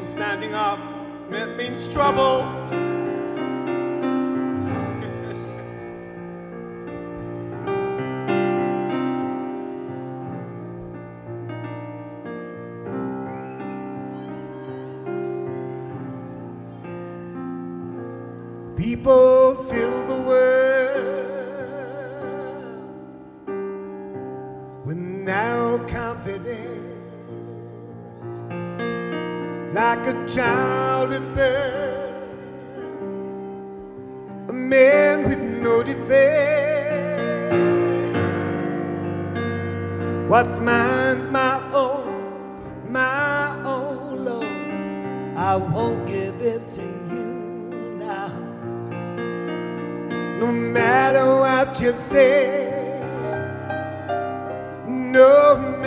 standing up means trouble. People fill the world with narrow confidence, like a child at birth, a man with no defense. What's mine's my own, Lord. I won't give it to you now. No matter what you say, no matter